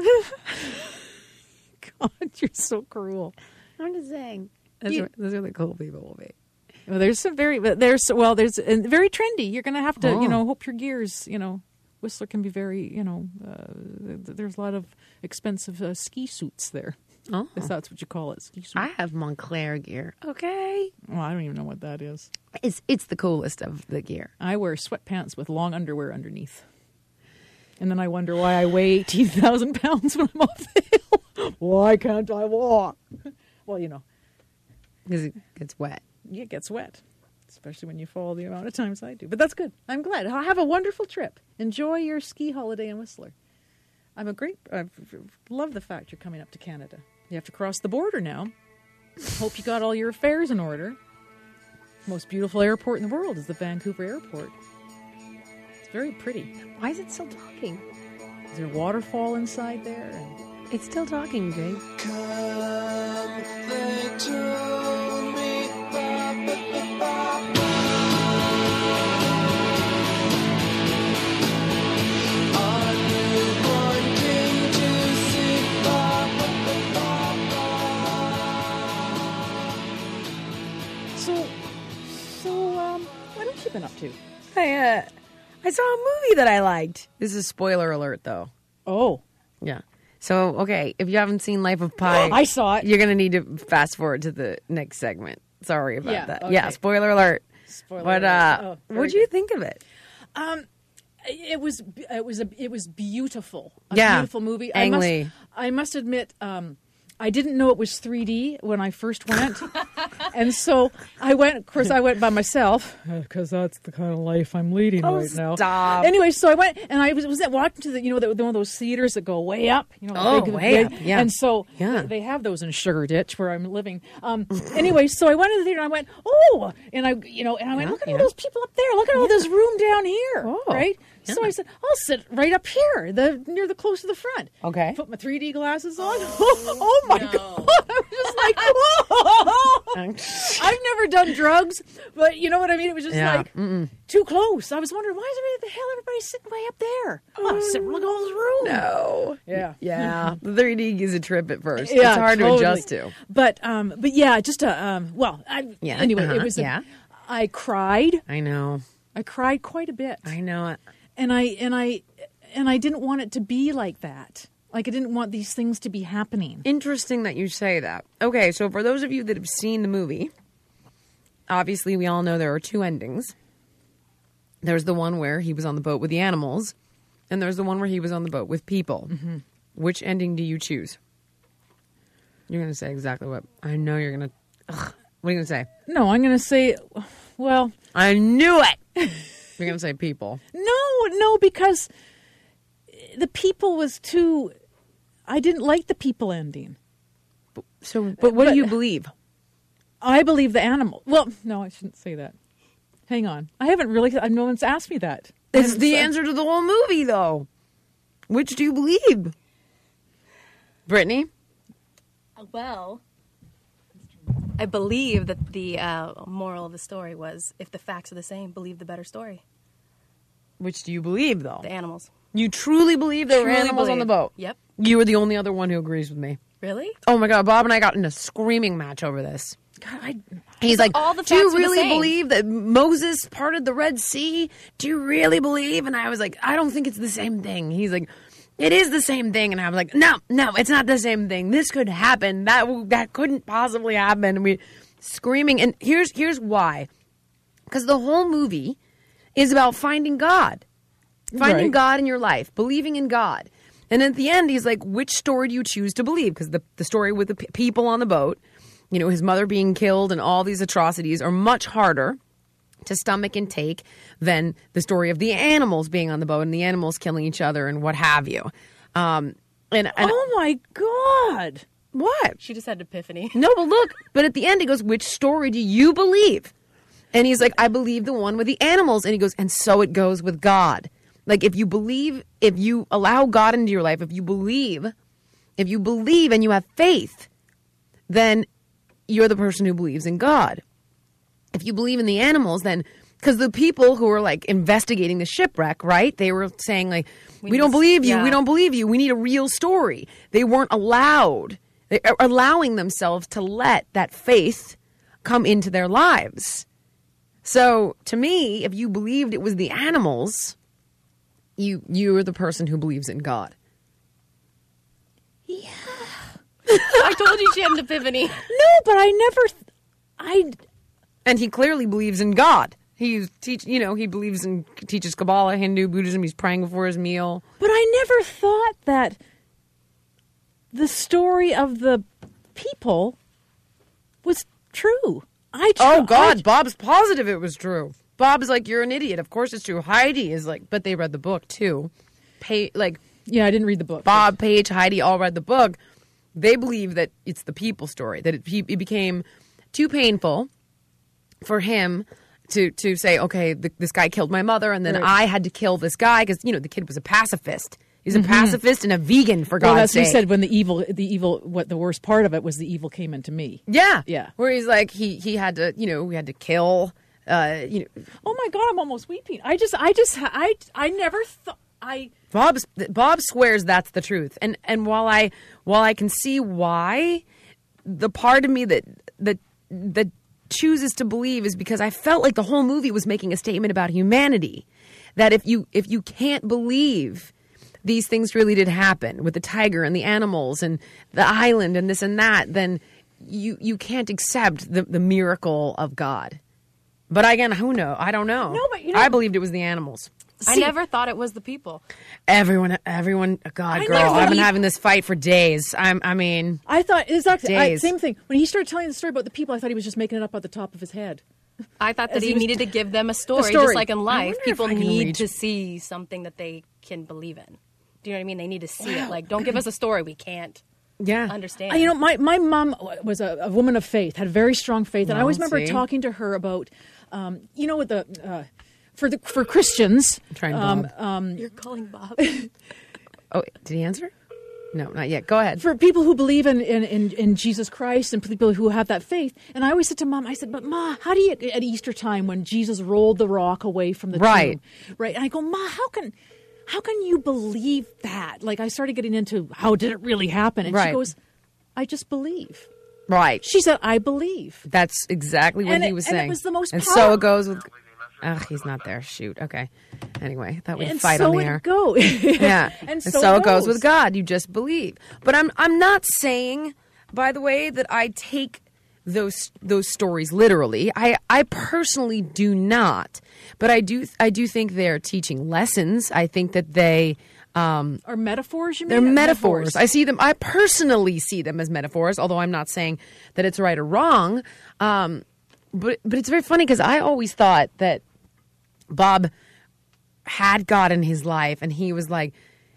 God, you're so cruel. I'm just saying. That's, You- where, that's where the cool people will be. Well, there's some very, but there's well, there's and very trendy. You're going to have to, Oh. you know, hope your gears. You know, Whistler can be very, you know, uh, th- there's a lot of expensive uh, ski suits there. Oh. If that's what you call it, ski suit. I have Montclair gear. Okay. well, I don't even know what that is. It's it's the coolest of the gear. I wear sweatpants with long underwear underneath, and then I wonder why I weigh eighteen thousand pounds when I'm off the hill. Why can't I walk? Well, you know, Because it gets wet. it gets wet, especially when you fall the amount of times I do. But that's good. I'm glad. Have a wonderful trip. Enjoy your ski holiday in Whistler. I'm a great. I love the fact you're coming up to Canada. You have to cross the border now. Hope you got all your affairs in order. Most beautiful airport in the world is the Vancouver Airport. It's very pretty. Why is it still talking? Is there a waterfall inside there? And It's still talking, Jake. Come, they told me, ba, ba, ba, ba, ba. Our newborn king to see, ba, ba, ba, ba, ba. so, so, um, what have you been up to? I uh, I saw a movie that I liked. This is spoiler alert, though. Oh, Yeah. So, okay, if you haven't seen Life of Pi, I saw it. You're going to need to fast forward to the next segment. Sorry about Yeah, that. okay. Yeah, spoiler alert. Spoiler but alert. uh, Oh, very what'd you good. think of it? Um, it was it was a it was beautiful. A Yeah. beautiful movie. Ang I must, Lee. I must admit, um, I didn't know it was three D when I first went, and so I went. Of course, I went by myself because that's the kind of life I'm leading Oh, right now. stop. Anyway, so I went, and I was was walking to the you know the, one of those theaters that go way up. You know, Oh, big- way big- up, yeah. And so Yeah. they have those in Sugar Ditch where I'm living. Um, anyway, so I went to the theater and I went, oh, and I you know, and I went, Yeah, look at yeah. all those people up there. Look at all this room down here, Oh, right? So I said, I'll sit right up here, the near the close to the front. Okay. Put my three D glasses on. Oh, my God. I was just like, whoa. I've never done drugs, but you know what I mean? It was just Yeah, like too close. I was wondering, why is everybody, the hell everybody's sitting way up there? Oh, sit, look at all this room. No. Yeah. Yeah. The three D is a trip at first. Yeah, it's hard totally. to adjust to. But, um, but yeah, just a, um, well, I, Yeah, anyway, uh-huh, it was, a, yeah. I cried. I know. I cried quite a bit. I know it. and I and I and I didn't want it to be like that. Like I didn't want these things to be happening. Interesting that you say that. Okay, so for those of you that have seen the movie, obviously we all know there are two endings. There's the one where he was on the boat with the animals, and there's the one where he was on the boat with people. Mm-hmm. Which ending do you choose? You're going to say exactly what. I know you're going to. What are you going to say? No, I'm going to say, well, I knew it! You're going to say people. no, no, because the people was too. I didn't like the people ending. So, but what But- do you believe? I believe the animal. Well, no, I shouldn't say that. Hang on, I haven't really. No one's asked me that. I It's haven't the said- answer to the whole movie, though. Which do you believe? Brittany? Well, I believe that the uh, moral of the story was if the facts are the same, believe the better story. Which do you believe, though? The animals. You truly believe there were Truly animals on the believe. boat? Yep. You were the only other one who agrees with me. Really? Oh my God, Bob and I got in a screaming match over this. God, I, He's like, all the do you facts were the really same." believe that Moses parted the Red Sea? Do you really believe? And I was like, I don't think it's the same thing. He's like, it is the same thing. And I'm like, no, no, it's not the same thing. This could happen. That that couldn't possibly happen. And we screaming. And here's here's why. Because the whole movie is about finding God. Finding Right. God in your life. Believing in God. And at the end, he's like, which story do you choose to believe? Because the, the story with the p- people on the boat, you know, his mother being killed and all these atrocities are much harder to stomach and take than the story of the animals being on the boat and the animals killing each other and what have you. Um, and, and Oh my God. what? She just had an epiphany. No, but look. But at the end, he goes, which story do you believe? And he's like, I believe the one with the animals. And he goes, and so it goes with God. Like, if you believe, if you allow God into your life, if you believe, if you believe and you have faith, then you're the person who believes in God. If you believe in the animals, then, because the people who were like investigating the shipwreck, right? They were saying like, we, We don't need- believe you. yeah. We don't believe you. We need a real story. They weren't allowed, they are allowing themselves to let that faith come into their lives. So to me, if you believed it was the animals, you you are the person who believes in God. I told you she had an epiphany. No, but I never. Th- I. And he clearly believes in God. He teach, you know, he believes in teaches Kabbalah, Hindu, Buddhism. He's praying before his meal. But I never thought that the story of the people was true. I. Tr- Oh God, I- Bob's positive it was true. Bob's like, you're an idiot. Of course it's true. Heidi is like, but they read the book too. Pay like yeah, I didn't read the book. Bob, Paige, Heidi all read the book. They believe that it's the people story. That it, he, it became too painful for him to to say, okay, the, this guy killed my mother, and then Right. I had to kill this guy because you know the kid was a pacifist. He's a pacifist and a vegan, for Well, God's that's what sake. you said when the evil, the evil, what the worst part of it was the evil came into me. Yeah, Yeah. Where he's like, he he had to, you know, we had to kill. Uh, you know, Oh my God, I'm almost weeping. I just, I just, I, I never thought, I. Bob's, Bob swears that's the truth, and and while I while I can see why, the part of me that that that chooses to believe is because I felt like the whole movie was making a statement about humanity, that if you if you can't believe these things really did happen with the tiger and the animals and the island and this and that, then you you can't accept the the miracle of God. But again, who knows? I don't know. No, but you know- I believed it was the animals. I See- never thought it was the people. Everyone, everyone, God, I girl, never I've been thought- having this fight for days. I'm, I mean, I thought exactly I, Days. same thing. When he started telling the story about the people, I thought he was just making it up at the top of his head. I thought that As he, he was- needed to give them a story, story. just like in I life. wonder if People I can need read- to see something that they can believe in. Do you know what I mean? They need to see it. Like, don't give us a story we can't yeah. understand. Uh, You know, my, my mom was a, a woman of faith, had very strong faith, and I always Well, remember see? talking to her about, um, you know, with the uh, for the for Christians. trying um, Bob. um, You're calling Bob. Oh, did he answer? No, not yet. Go ahead. for people who believe in, in, in, in Jesus Christ and people who have that faith. And I always said to Mom, I said, but Ma, how do you, at Easter time when Jesus rolled the rock away from the Right. tomb, right? And I go, Ma, how can, how can you believe that? Like I started getting into how did it really happen? And Right. she goes, I just believe. Right. She said, I believe. That's exactly what And he it- was and it saying. was the most And power- so it goes with. Ugh, he's not there. Shoot. Okay. Anyway, that would And fight so on the it air. go. Yeah. and so, it goes with God. You just believe. But I'm I'm not saying, by the way, that I take those those stories literally. I, I personally do not. But I do I do think they're teaching lessons. I think that they um, Are metaphors, you mean? they're Or metaphors. I see them. I personally see them as metaphors, although I'm not saying that it's right or wrong. Um, but but it's very funny because I always thought that Bob had God in his life, and he was like,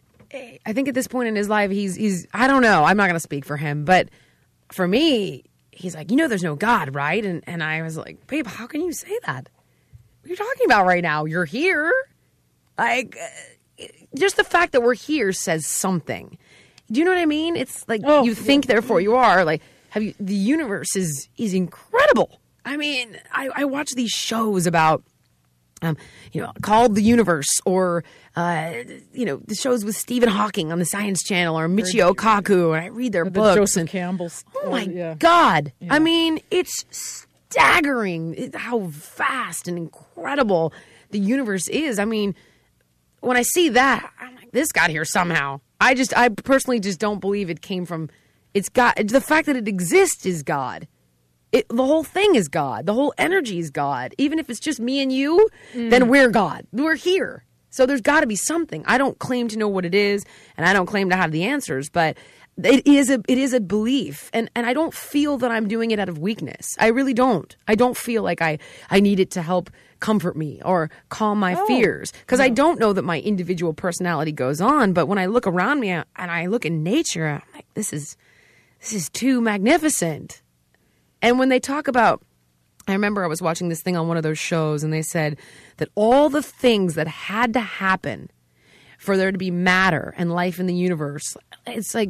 I think at this point in his life, he's he's I don't know. I'm not going to speak for him, but for me, he's like, you know, there's no God, right? And and I was like, babe, how can you say that? What are you talking about right now? You're here, like. Just the fact that we're here says something. Do you know what I mean? It's like Oh, you think, therefore you are. Like, have you? The universe is is incredible. I mean, I, I watch these shows about, um, you know, called The Universe, or uh, you know, the shows with Stephen Hawking on the Science Channel, or Michio Kaku, and I read their The books. Joseph and, Campbell's. oh my yeah. God! I mean, it's staggering it- how vast and incredible the universe is. I mean. When I see that, I'm like, this got here somehow. I just, I personally just don't believe it came from, it's God. The fact that it exists is God. It, the whole thing is God. The whole energy is God. Even if it's just me and you, mm. then we're God. We're here. So there's got to be something. I don't claim to know what it is, and I don't claim to have the answers, but it is a it is a belief, and and I don't feel that I'm doing it out of weakness. I really don't. I don't feel like I I need it to help comfort me or calm my oh, fears, because no. I don't know that my individual personality goes on. But when I look around me and I look in nature, I'm like, this is this is too magnificent. And when they talk about, I remember I was watching this thing on one of those shows, and they said that all the things that had to happen for there to be matter and life in the universe, it's like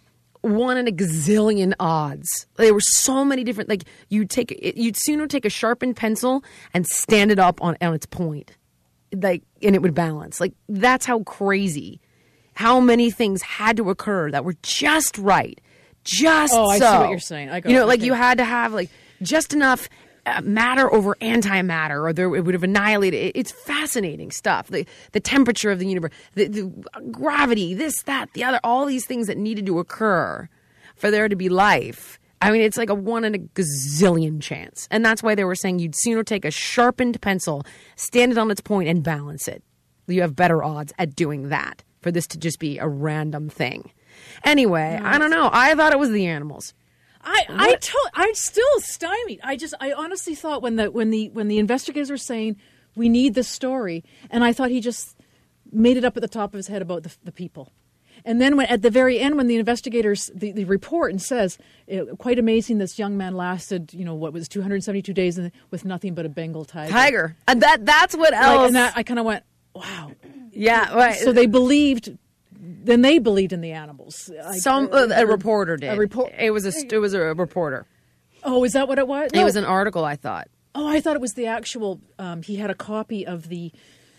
one in a gazillion odds. There were so many different, like you'd take, you'd sooner take a sharpened pencil and stand it up on, on its point, like, and it would balance. Like, that's how crazy, how many things had to occur that were just right, just oh, so. I see what you're saying. I go, you know, like okay. you had to have like just enough uh, matter over antimatter, or there it would have annihilated. It, it's fascinating stuff. The the temperature of the universe, the, the gravity, this, that, the other, all these things that needed to occur for there to be life. I mean, it's like a one in a gazillion chance. And that's why they were saying you'd sooner take a sharpened pencil, stand it on its point, and balance it. You have better odds at doing that for this to just be a random thing. Anyway, nice. I don't know. I thought it was the animals. I I told I'm still stymied. I just I honestly thought when the when the when the investigators were saying we need this story, and I thought he just made it up at the top of his head about the, the people. And then when at the very end, when the investigators the, the report and says it, quite amazing, this young man lasted, you know, what was two hundred seventy-two days in, with nothing but a Bengal tiger. Tiger, and that that's what else. Like, and that, I kind of went, wow. Yeah. Right. So they believed. Then they believed in the animals. Some uh, a reporter did. A report. It was a it was a reporter. Oh, is that what it was? No. It was an article, I thought. Oh, I thought it was the actual. Um, he had a copy of the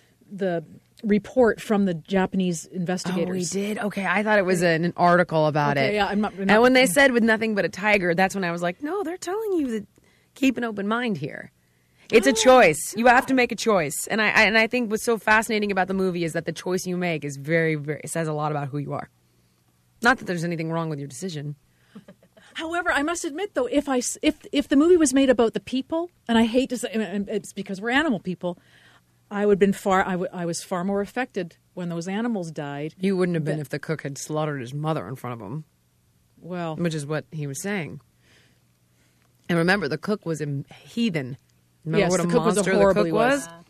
the report from the Japanese investigators. Oh, he did. Okay, I thought it was an, an article about okay, it. Yeah, I'm not, not. And when they said with nothing but a tiger, that's when I was like, no, they're telling you to keep an open mind here. It's a choice. You have to make a choice. And I, I and I think what's so fascinating about the movie is that the choice you make is very, very, it says a lot about who you are. Not that there's anything wrong with your decision. However, I must admit, though, if I if if the movie was made about the people, and I hate to say it's because we're animal people, I would have been far. I, w- I was far more affected when those animals died. You wouldn't have been than, if the cook had slaughtered his mother in front of him. Well, which is what he was saying. And remember, the cook was a heathen. Remember yes, what a the cook monster was a the cook was? was.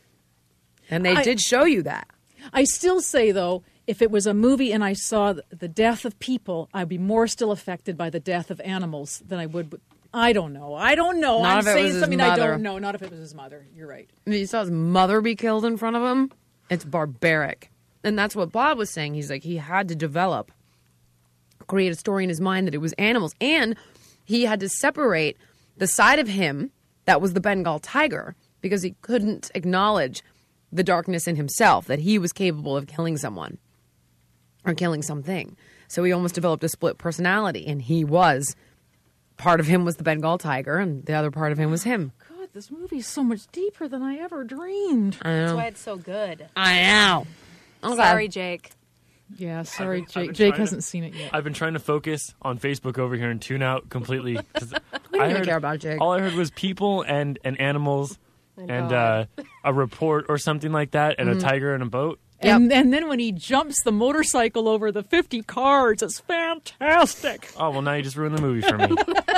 And they I, did show you that. I still say, though, if it was a movie and I saw the death of people, I'd be more still affected by the death of animals than I would. I don't know. I don't know. Not I'm if it saying was his something I mother. don't know. Not if it was his mother. You're right. You saw his mother be killed in front of him. It's barbaric. And that's what Bob was saying. He's like, he had to develop, create a story in his mind that it was animals. And he had to separate the side of him that was the Bengal tiger, because he couldn't acknowledge the darkness in himself, that he was capable of killing someone or killing something. So he almost developed a split personality, and he was, part of him was the Bengal tiger, and the other part of him was him. God, this movie is so much deeper than I ever dreamed. I know. That's why it's so good. I know. Okay. Sorry, Jake. Yeah, sorry, I've been- I've Jake. been Jake trying hasn't to- seen it yet. I've been trying to focus on Facebook over here and tune out completely. 'Cause We don't I even heard- care about Jake. All I heard was people and, and animals and uh, a report or something like that, and a tiger in a boat. And, and then when he jumps the motorcycle over the fifty cars, it's fantastic. Oh well, now you just ruined the movie for me.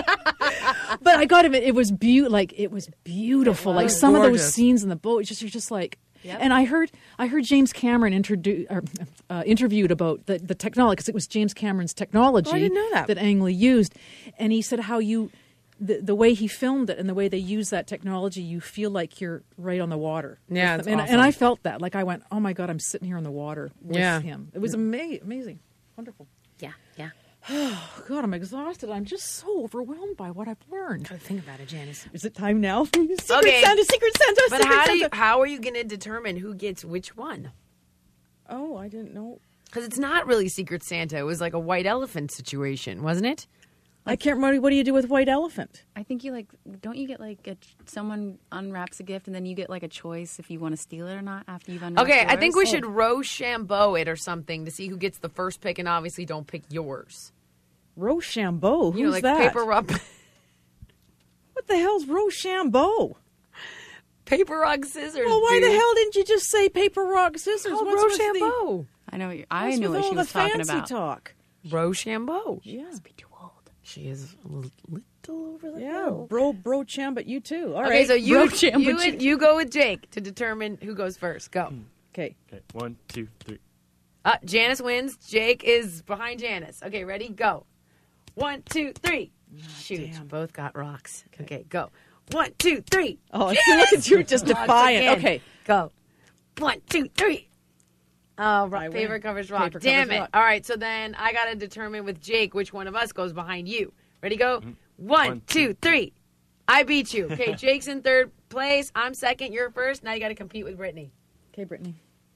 But I got to admit, it was be- like it was beautiful. Like some of gorgeous. those scenes in the boat, just you're just like. Yep. And I heard I heard James Cameron introdu- or, uh, interviewed about the, the technology, because it was James Cameron's technology Oh, I didn't know that. that Ang Lee used, and he said how you the the way he filmed it and the way they use that technology, you feel like you're right on the water. Yeah, with it's them. and, awesome. and I felt that. Like I went, oh my God, I'm sitting here on the water with Yeah. him. It was ama- amazing, wonderful. Yeah, yeah. Oh God, I'm exhausted. I'm just so overwhelmed by what I've learned. Think about it, Janice. Is it time now? Secret Okay. Santa, Secret Santa, But Secret how, do Santa. you, how are you going to determine who gets which one? Oh, I didn't know. Because it's not really Secret Santa. It was like a white elephant situation, wasn't it? I can't remember. What do you do with white elephant? I think you like. Don't you get like a, someone unwraps a gift and then you get like a choice if you want to steal it or not after you've unwrapped Okay, yours? I think we should Rochambeau it or something to see who gets the first pick, and obviously don't pick yours. Rochambeau. Who's You know, like that? paper rock, What the hell's Rochambeau? paper rock scissors. Well, why dude. the hell didn't you just say paper rock scissors? Called What's with the- Rochambeau? I know. What you're, I what's knew with what all she the was talking fancy about. talk? Rochambeau. Yeah. Be too old. She is a little over the Yeah, hill. bro, bro, cham, but you too. All right. Okay, so you Rochambeau. you, and- you go with Jake to determine who goes first. Go. okay. Okay, one, two, three. Uh, Janice wins. Jake is behind Janice. Okay, ready? Go. One, two, three. Shoot, damn. both got rocks. Okay, go. One, two, three. Oh, I feel like it's you just Rocks defiant. again. Okay. Go. One, two, three. Oh, ro- I win. paper covers rock. Paper Damn covers it. rock. All right, so then I got to determine with Jake which one of us goes behind you. Ready, go? One, One, two, two, three. I beat you. Okay, Jake's in third place. I'm second. You're first. Now you got to compete with Brittany. Okay, Brittany.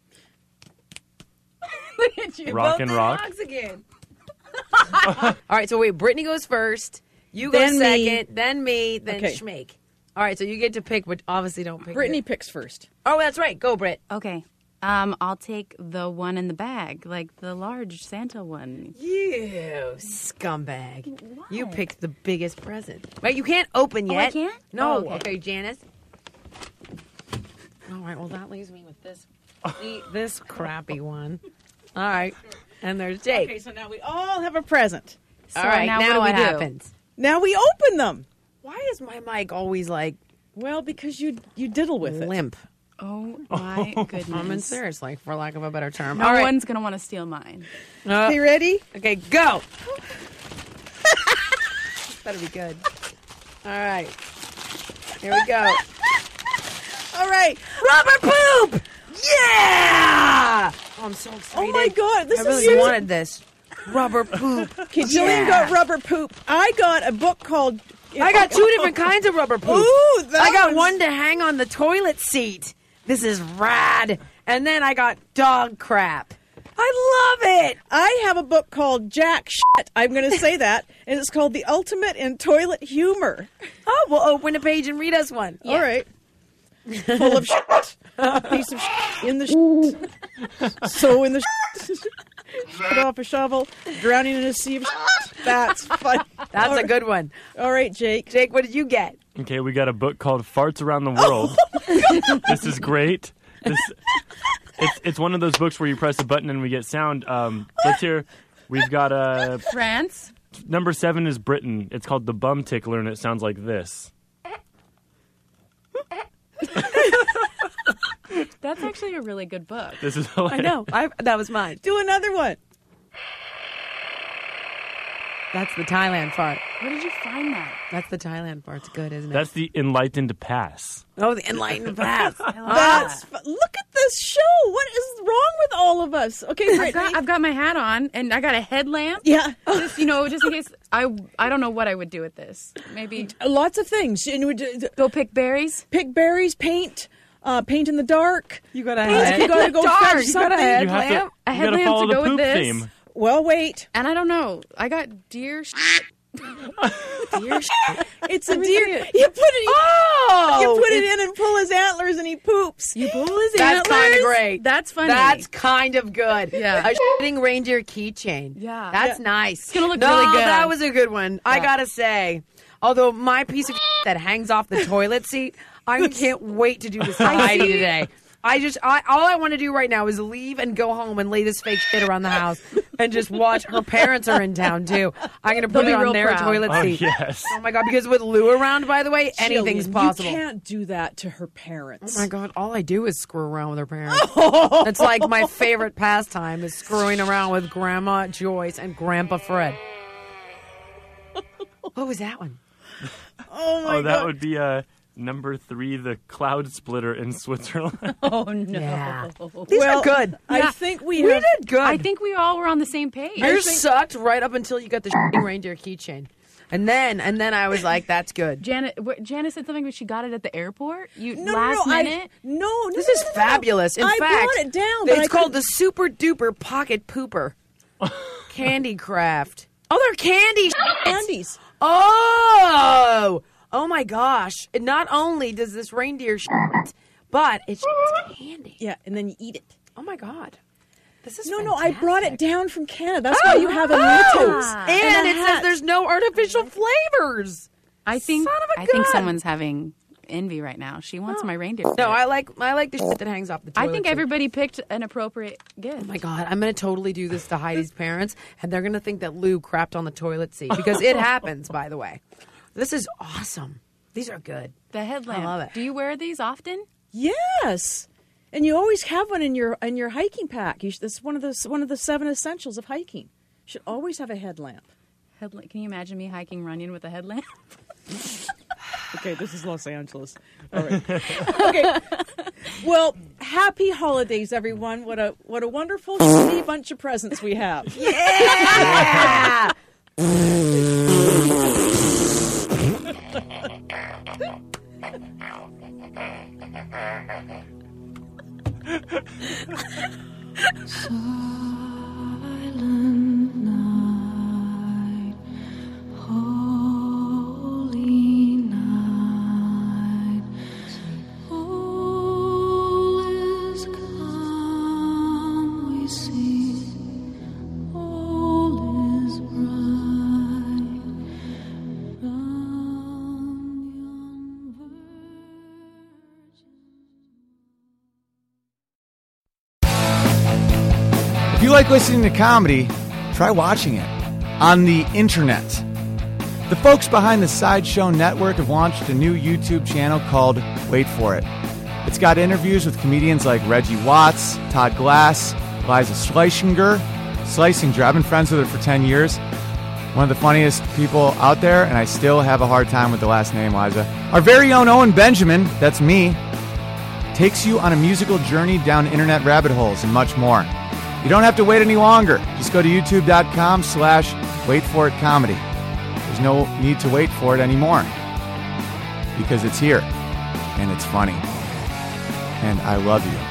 Look at you. Rock both and in rock. rocks again. All right, so wait. Brittany goes first. You go Then me. second. Then me. Then Okay. Schmake. All right, so you get to pick, but obviously don't pick. Brittany it. picks first. Oh, that's right. Go, Britt. Okay. Um, I'll take the one in the bag, like the large Santa one. You scumbag. You What? picked the biggest present. Wait, you can't open Oh, yet. I can't? No. Oh, okay. okay. Janice. All right, well, that leaves me with this this crappy one. All right. And there's Jake. Okay, so now we all have a present. All right, now now, what what do we do? happens? Now we open them. Why is my mic always like Well, because you you diddle with it. limp? Oh my goodness! I'm in serious, like, for lack of a better term. No All right. one's gonna want to steal mine. Uh, Okay, ready? okay, go. Better be good. All right. Here we go. All right. Rubber poop! Yeah! Oh, I'm so excited. Oh my God, this I is really serious. wanted this. Rubber poop. Okay, Jillian Yeah. got rubber poop. I got a book called. I got two different kinds of rubber poop. Ooh, that I got one's- one to hang on the toilet seat. This is rad. And then I got dog crap. I love it. I have a book called Jack Shit. I'm going to say that, and it's called The Ultimate in Toilet Humor. Oh, we'll open a page and read us one. All right. Full of shit. Piece of shit in the shit. So in the shit. Put off a shovel. Drowning in a sea of shit. That's fun. That's All a right. good one. All right, Jake. Jake, what did you get? Okay, we got a book called Farts Around the World. This is great. This, it's it's one of those books where you press a button and we get sound. Um, let's hear. We've got a France. number seven is Britain. It's called The Bum Tickler, and it sounds like this. That's actually a really good book. This is hilarious. I know. I, that was mine. Do another one. That's the Thailand fart. Where did you find that? That's the Thailand fart's good, isn't it? That's the Enlightened Pass. oh, the enlightened pass. That's fu- look at this show. What is wrong with all of us? Okay, I've Brittany. got, I've got my hat on and I got a headlamp. Yeah, Just, you know, just in case. I I don't know what I would do with this. Maybe lots of things. And we d- d- go pick berries. pick berries, paint, uh, paint in the dark. You got a Paint if you gotta go Dark, fetch you got a something. head You have to, lamp. A you gotta headlamp follow to the go with poop this. theme. Well, wait. And I don't know. I got deer shit. deer shit. It's a me deer. see it. You put it. Oh! You put it in and pull his antlers, and he poops. You pull his That's antlers. kinda great. That's funny. That's kind of good. Yeah. A shitting reindeer keychain. Yeah. That's nice. It's gonna look no, really good. that was a good one. I gotta say. Although my piece of that hangs off the toilet seat, I can't wait to do this to Heidi see. today. I just, I, all I want to do right now is leave and go home and lay this fake shit around the house and just watch. Her parents are in town too. I'm gonna put They'll it be on real their proud. toilet Oh, seat. yes. Oh my god! Because with Lou around, by the way, anything's Jillian, possible. You can't do that to her parents. Oh my god, all I do is screw around with her parents. It's like my favorite pastime is screwing around with Grandma Joyce and Grandpa Fred. What was that one? Oh my Oh, that god. would be uh, number three, the Cloud Splitter in Switzerland. Oh no. Yeah. These well, are good. I Yeah. think we, We have. did good. I think we all were on the same page. yours sucked right up until you got the shitting reindeer keychain. And then and then I was like, that's good. Janet, wh- Janet said something, but she got it at the airport. You No, last no, no, minute. I, no, no, This no, is no, no, no. fabulous. In I fact, brought it down. but it's I called couldn't- the Super Duper Pocket Pooper Candy Craft. Oh, they're candy candies. Oh, oh my gosh! It not only does this reindeer shit, but it's candy. Yeah, and then you eat it. Oh my god, this is No, no, I brought it fantastic. down from Canada. That's why you have a Mentos. And, And a it says hat. there's no artificial flavors. I think Son of a I think gun. someone's having envy right now. She wants my reindeer. No, I like I like the shit that hangs off the toilet. I think seat. everybody picked an appropriate gift. Oh my god, I'm gonna totally do this to Heidi's parents, and they're gonna think that Lou crapped on the toilet seat because it happens. By the way, this is awesome. These are good. The headlamp. I love it. Do you wear these often? Yes, and you always have one in your in your hiking pack. You should, that's one of the one of the seven essentials of hiking. You should always have a headlamp. Headla- Can you imagine me hiking Runyon with a headlamp? Okay, this is Los Angeles. All right. Okay. Well, happy holidays, everyone. What a what a wonderful shitty bunch of presents we have. Yeah. Silent night, holy night, all is calm, we see, all is bright, round yon virgin. If you like listening to comedy, try watching it on the internet. The folks behind the Sideshow Network have launched a new YouTube channel called Wait For It. It's got interviews with comedians like Reggie Watts, Todd Glass, Liza Schlesinger. Schlesinger, I've been friends with her for ten years. One of the funniest people out there, and I still have a hard time with the last name, Liza. Our very own Owen Benjamin, that's me, takes you on a musical journey down internet rabbit holes and much more. You don't have to wait any longer. Just go to youtube.com slash wait for it comedy. There's no need to wait for it anymore because it's here and it's funny. And I love you.